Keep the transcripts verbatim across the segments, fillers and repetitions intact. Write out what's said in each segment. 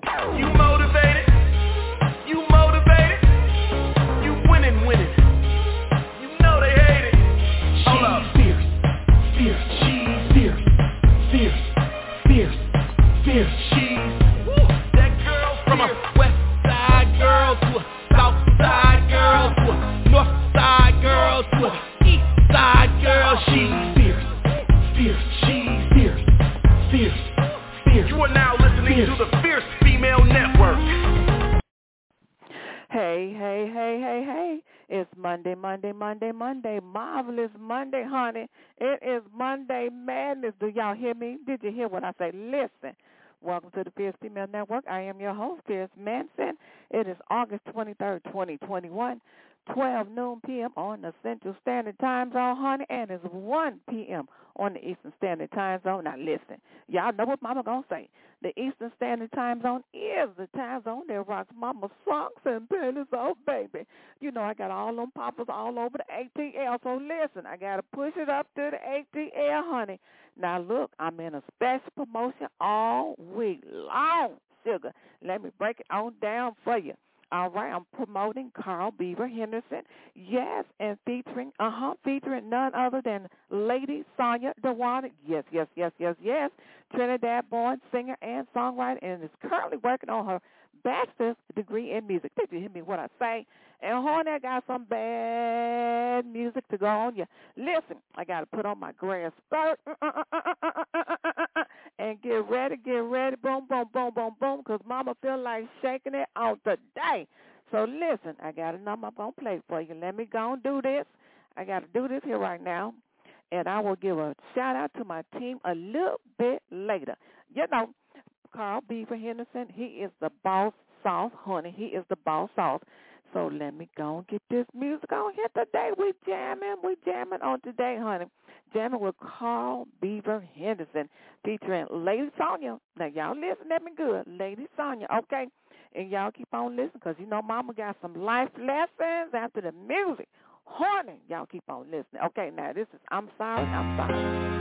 You motivated? You motivated? You winning, winning. You know they hate it. Hold up. Fierce, fierce, she's fierce, fierce, fierce, fierce, she's. Woo, that girl from a west side girl to a south side girl to a north side girl to a east side girl. She's fierce, fierce, she's fierce, fierce, fierce. You are now listening fierce. to the Fierce Female Network. Hey, hey, hey, hey, hey. It's Monday, Monday, Monday, Monday. Marvelous Monday, honey. It is Monday Madness. Do y'all hear me? Did you hear what I say? Listen. Welcome to the Fierce Female Network. I am your host, Fierce Manson. It is August twenty-third, twenty twenty-one, twelve noon p.m. on the Central Standard Time Zone, honey, and it's one p.m. on the Eastern Standard Time Zone. Now, listen, y'all know what Mama going to say. The Eastern Standard Time Zone is the time zone that rocks Mama's socks and panties off, baby. You know, I got all them poppers all over the A T L, so listen, I got to push it up to the A T L, honey. Now, look, I'm in a special promotion all week long, sugar. Let me break it on down for you. All right, I'm promoting Carl Beaver Henderson. Yes, and featuring, uh-huh, featuring none other than Lady Sonya Dewana. Yes, yes, yes, yes, yes. Trinidad-born singer and songwriter, and is currently working on her bachelor's degree in music. Did you hear me what I say? And honey, I got some bad music to go on you. Listen, I got to put on my grass skirt and get ready, get ready, boom, boom, boom, boom, boom, because Mama feel like shaking it out today. So listen, I got a number I'm going to play for you. Let me go and do this. I got to do this here right now, and I will give a shout-out to my team a little bit later. You know, Carl Beaver Henderson, he is the boss sauce, honey. He is the boss sauce. So let me go and get this music on here today. We jamming, we jamming on today, honey. Jamming with Carl Beaver Henderson, featuring Lady Sonya. Now, y'all listen at me good. Lady Sonya, okay? And y'all keep on listening because, you know, Mama got some life lessons after the music. Honey, y'all keep on listening. Okay, now this is I'm Sorry, I'm Sorry.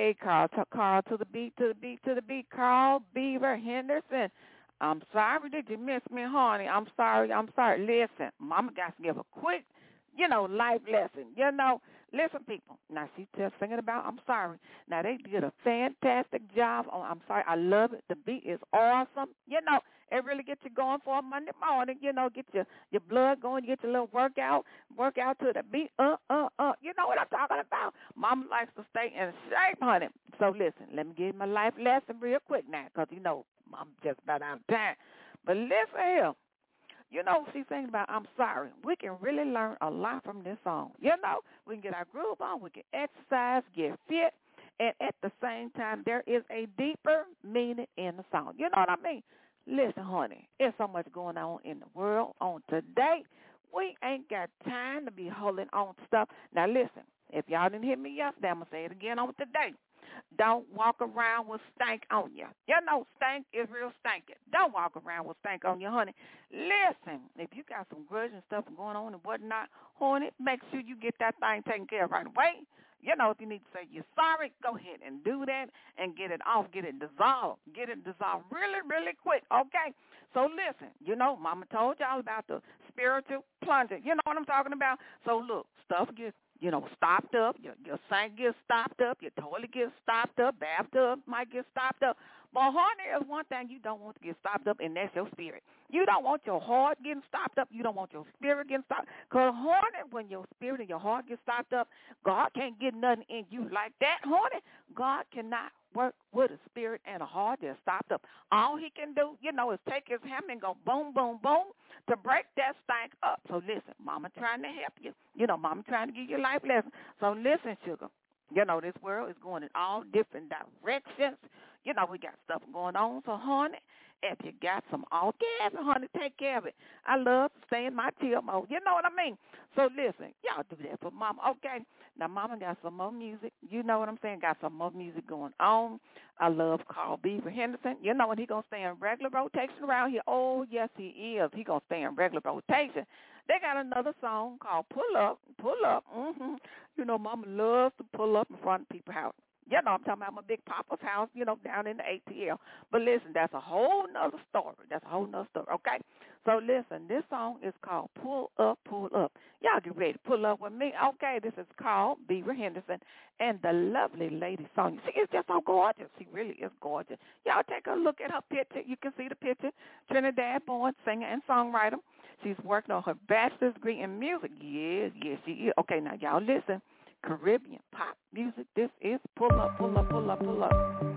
Hey, Carl, to, Carl, to the beat, to the beat, to the beat. Carl Beaver Henderson. I'm sorry, did you miss me, honey? I'm sorry, I'm sorry. Listen, Mama got to give a quick, you know, life lesson. You know, listen, people. Now, she's just singing about I'm sorry. Now, they did a fantastic job on I'm sorry. I love it. The beat is awesome. You know, it really gets you going for a Monday morning. You know, get your, your blood going, get your little workout, workout to the beat. Uh, uh, uh. You know what I'm talking about? Mama likes to stay in shape, honey. So, listen, let me give you my life lesson real quick now because, you know, I'm just about out of time. But listen here. You know, she's thinking about I'm sorry. We can really learn a lot from this song. You know, we can get our groove on. We can exercise, get fit. And at the same time, there is a deeper meaning in the song. You know what I mean? Listen, honey, there's so much going on in the world on today. We ain't got time to be holding on to stuff. Now, listen, if y'all didn't hear me yesterday, I'm going to say it again on today. Don't walk around with stank on you. You know, stank is real stinky. Don't walk around with stank on you, honey. Listen, if you got some grudge and stuff going on and whatnot, honey, make sure you get that thing taken care of right away. You know, if you need to say you're sorry, go ahead and do that and get it off, get it dissolved. Get it dissolved really, really quick, okay? So listen, you know, Mama told y'all about the spiritual plunger. You know what I'm talking about? So look, stuff gets, you know, stopped up. Your, your sink gets stopped up. Your toilet gets stopped up. Bathtub might get stopped up. But, honey, there's one thing you don't want to get stopped up, and that's your spirit. You don't want your heart getting stopped up. You don't want your spirit getting stopped. Because, honey, when your spirit and your heart get stopped up, God can't get nothing in you like that, honey. God cannot work with a spirit and a heart that's stopped up. All he can do, you know, is take his hammer and go boom, boom, boom to break that stank up. So, listen, Mama trying to help you. You know, Mama trying to give you a life lesson. So, listen, sugar. You know, this world is going in all different directions. You know, we got stuff going on. So, honey, if you got some orgasm, honey, take care of it. I love to stay in my chill mode. You know what I mean? So, listen, y'all do that for Mama. Okay. Now, Mama got some more music. You know what I'm saying? Got some more music going on. I love Carl Beaver Henderson. You know, and he going to stay in regular rotation around here. Oh, yes, he is. He going to stay in regular rotation. They got another song called Pull Up, Pull Up. Mm-hmm. You know, Mama loves to pull up in front of people's house. You know, I'm talking about my Big Papa's house, you know, down in the A T L. But listen, that's a whole nother story. That's a whole nother story, okay? So listen, this song is called Pull Up, Pull Up. Y'all get ready to pull up with me. Okay, this is Carl Beaver Henderson and the lovely lady Sonya. She is just so gorgeous. She really is gorgeous. Y'all take a look at her picture. You can see the picture. Trinidad-born singer and songwriter. She's working on her bachelor's degree in music. Yes, yes, she is. Okay, now y'all listen. Caribbean pop music. This is Pull Up, Pull Up, Pull Up, Pull Up.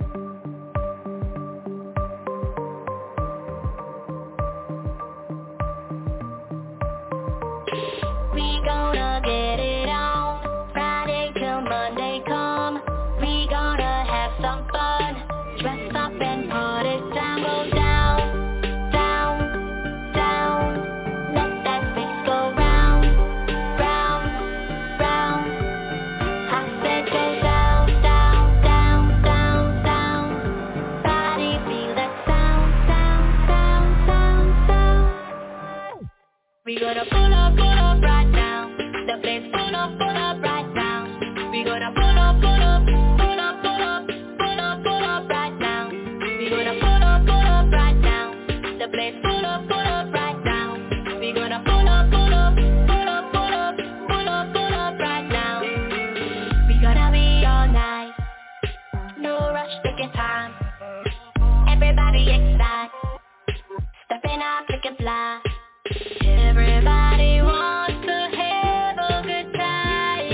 We gonna get it on Friday till Monday come. We gonna have some fun. Dress up and put it down. Go down, down, down. Let that bass go round, round, round. I said go down, down, down, down, down. Body feel that sound, sound, sound, sound, sound. We gonna pull up, pull up right now. The place pull up, pull up right now. We gonna pull up, pull up, pull up, pull up, pull up, pull up right now. We gonna pull up, pull up right now. The place pull up, pull up right now. We gonna pull up, pull up, pull up, pull up, pull up, pull up right now. We gonna be all night. No rush, taking time. Everybody excited. Stepping out, looking fly. Everybody wants to have a good time.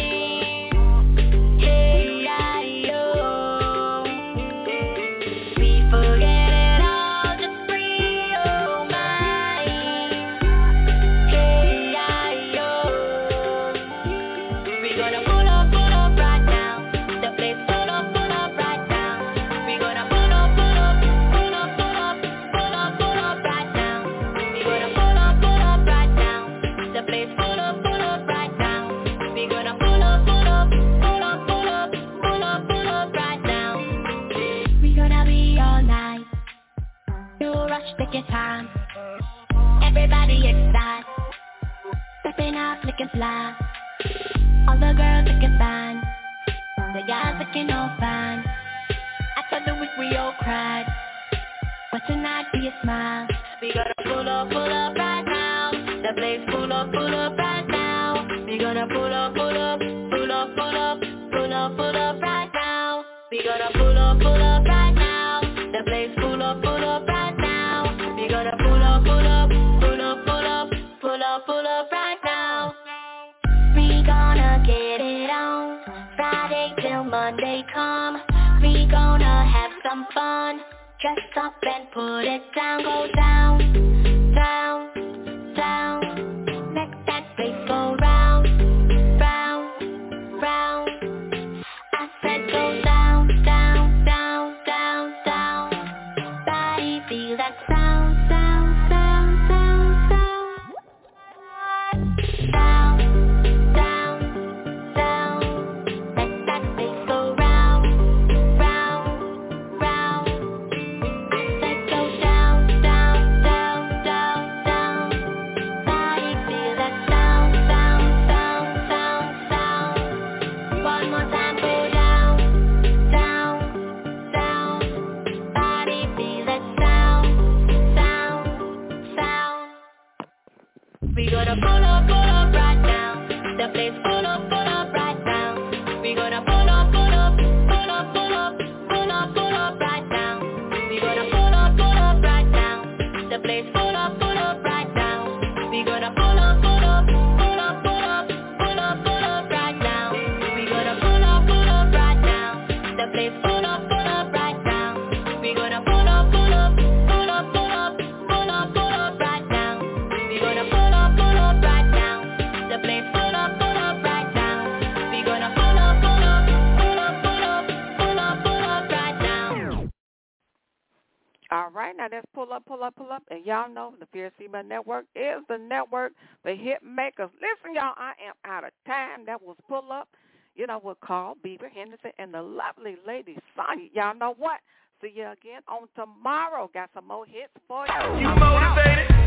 Hey, I, oh. We forget it all, just free your mind. Hey, I, oh. We gonna pull up, pull up right now. The place pull up, pull up right now. We gonna pull up, pull up, pull up, pull up, pull up, pull up right now. We gonna pull up, pull up right now. The place pull up, pull up right now. We gonna pull up, pull up, pull up, pull up, pull up, pull up right now. We gonna be all night. No rush, take your time. Everybody excited. Stepping out, looking fly. All the girls looking fine. The guys looking all fine. tonight be a smile. We gonna pull up, pull up right now. The place pull up, pull up right now. We gonna pull up, pull up, pull up, pull up, pull up, pull up right now. We gonna pull up, pull up right now. The place pull up, pull up right now. We gonna pull up, pull up, pull up, pull up, pull up, pull up right now. We gonna get it on Friday till Monday come. We gonna have some fun. Dress up and put it down. Go down, down, down. Let that bass go round, round, round. I said go down, down, down, down, down. Body feel that sound, sound, sound, sound, sound. Down, down, down. Let that bass go round, round, round. I said go down, down, down, down, down. Body feel that sound, sound, sound, sound, sound. One more time, go down, down, down. Body feel that sound, sound, sound. We gonna pull up, pull up right now. The place pull up, pull up right now. We gonna pull up, pull up, pull up, pull up, pull up, pull up right now. We gonna pull up, pull up right now. The place pull up, pull up right now. We gonna pull up, pull up, pull up, pull up, pull up, pull up right now. We gonna pull up, pull up right now. The place pull up, pull up right now. We gonna pull up, pull up, pull up, pull up, pull up, pull up right now. We gonna pull up, pull up right now. The place pull up, pull up right now. We gonna pull up, pull up, pull up, pull up, pull up, pull up right now. All right, now let's pull up, pull up, pull up. And y'all know the Fierce Female Network is the network for hit makers. Listen, y'all, I am out of time. That was Pull Up, you know, with Carl Bieber Henderson and the lovely lady Sonya. Y'all know what? See you again on tomorrow. Got some more hits for you. You motivated?